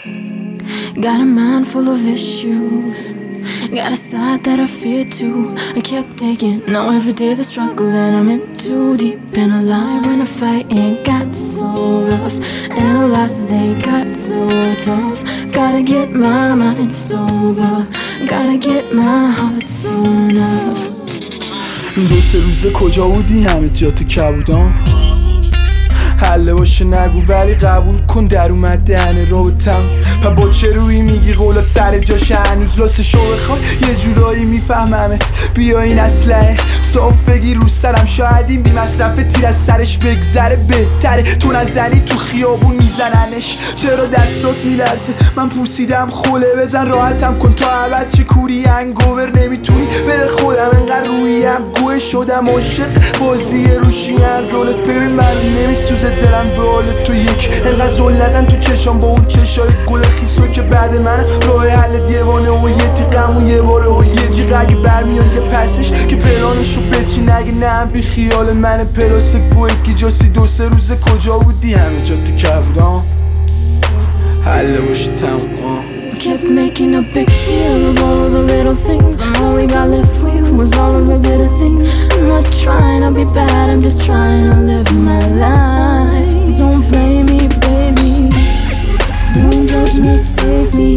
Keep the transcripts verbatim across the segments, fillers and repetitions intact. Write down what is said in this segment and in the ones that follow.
Got a mind full of issues, got a side that I fear too. I kept digging, now every day's a struggle and I'm in too deep and alive when the fighting got so rough and the lies they got so tough. Gotta get my mind sober, gotta get my heart sewn up. این دو سه روزه کجا بودی؟ همه جا تو کبودم. حله باشه نگو ولی قبول کن در اومد دهنه رابطم. پا با چه روی میگی قولات سر جاشه هنوز راستشو بخوای یه جورایی میفهممت. بیا این اسلحه صاف بگیر رو سرم، شاید این بی مصرف تیر از سرش بگذره بهتره. تو نزنی تو خیابون میزننش، چرا دستات میلرزه؟ من پوسیدم خوله بزن راحتم کن تا ابد. چه کوری انگوور نمیتونی بده خودم انقدر رویم گوه شدم عاشق بازی روشیم رولت. ببین من نمیسوزه دلم به حال تو یک انقدر زل نزن تو چشام با اون چشای گل خیسو که بعد من راه حل دیوانه و یه تیقم و یه باره و یه جیغ اگه برمیان یه پسش که پلانشو بچی نگه نه بی خیال من پلاس گوه کی جاسی. دو سه روز کجا بودی؟ همه جا تو کبودم. حله باشه تمام. Kept making a big deal of all of the little things, and all we got left with was all of the bitter things. I'm not trying to be bad, I'm just trying to live my life. So don't blame me, baby, just don't judge me, save me.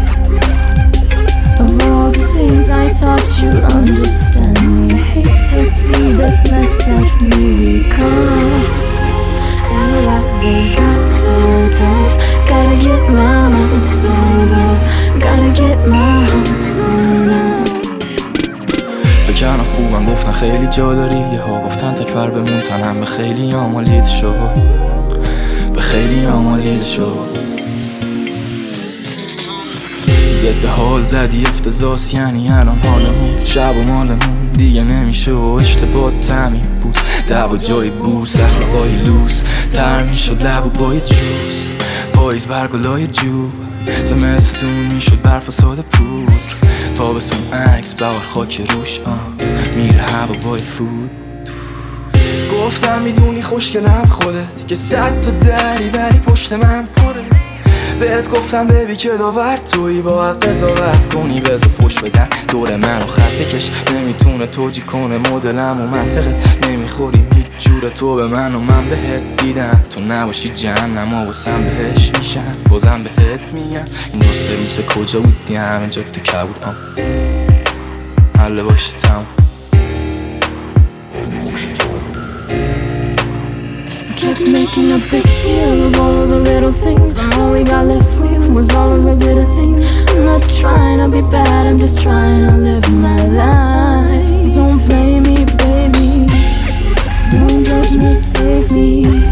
Of all the things I thought you'd understand me, I hate to see this mess that we become. And the lies they got so tough. Gotta get my mind sober, gotta get my heart sewn up. فکرم خوبم گفتن خیلی جا داری، یه ها گفتن تکبر بمون تنم به خیلی آمالید شو، به خیلی آمالید شو. ضد حال زدی افتضاس یعنی الان حالمون شب و مالمون دیگه نمیشه و اشتباه تمیم بود. دعوا جای بوس اخلاقای لوس تر میشد لب و پای جوز. پاییز برگلای جو زمستون میشد برف و ساده پور. تابستون عکس بوار خاک روش آن میره هوا بای فود. گفتم میدونی خوشگلم خودت که صد تا دری ولی پشت من پره. بهت گفتم ببی که داور تویی باید قضاوت کنی بذار فوش بدن دور منو خط بکش. نمیتونه توجی کنه مدلم و منطقت نمیخوریم هیچ جور تو به من و من بهت دیدم. تو نباشی جهنم ها واسم بهش میشن بازم بهت میگم. این دو سه روز کجا بودی؟ همه جا تو کبود آم حله باشه تمام. Kept making a big deal of all of the little things, and all we got left with was all of the bitter things. I'm not trying to be bad, I'm just trying to live my life. So don't blame me, baby, just don't judge me, save me.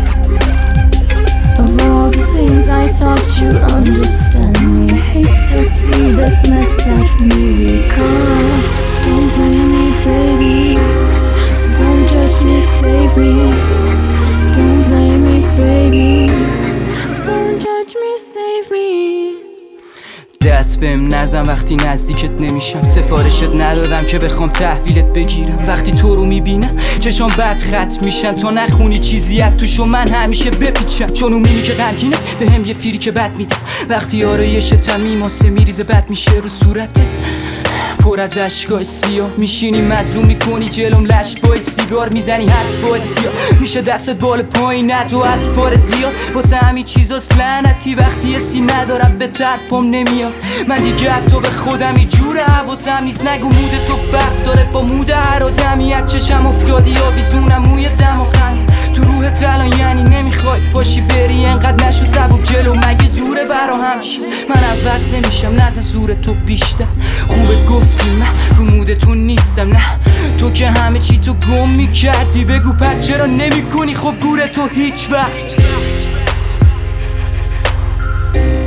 Of all the things I thought you'd understand me, I hate to see this mess that we become. So don't blame me, baby, so don't judge me, save me. Don't blame me, baby, just don't judge me, save me. دست بهم نزن وقتی نزدیکت نمیشم. سفارشت ندادم که بخوام تحویلت بگیرم. وقتی تو رو میبینم چشام بد خط میشن. تو نخونی چیزیت توشو من همیشه بپیچم. چون اون میمی که غمگینت به هم یه فیری که بد میدم. وقتی آرایشتم میماسه میریزه بد میشه رو صورتت پر از اشکای سیاه. میشینی مظلوم میکنی جلوم لش بای سیگار میزنی حرف با اتیا. میشه دستت بال پایین ند و حرفارت زیاد. واسه همین چیزاست لعنتی وقتی حسی ندارم به طرفم نمیاد. من دیگه حتی به خودم یه جوره حواسم نیست. نگو مود تو فرق داره با مود هر آدمی. از چشم افتادی آویزونم موی دم و خند تو روحت الان یعنی نمیخوای باشی بری. انقدر نشو سبک جلو مگه زوره برا همشی. من عوض نمیشم نزن زور تو بیشتر. خوبه گفتی من رو مود تو نیستم نه. تو که همه چی تو گم میکردی بگو پس چرا نمی کنی خب گوره تو هیچ وقت.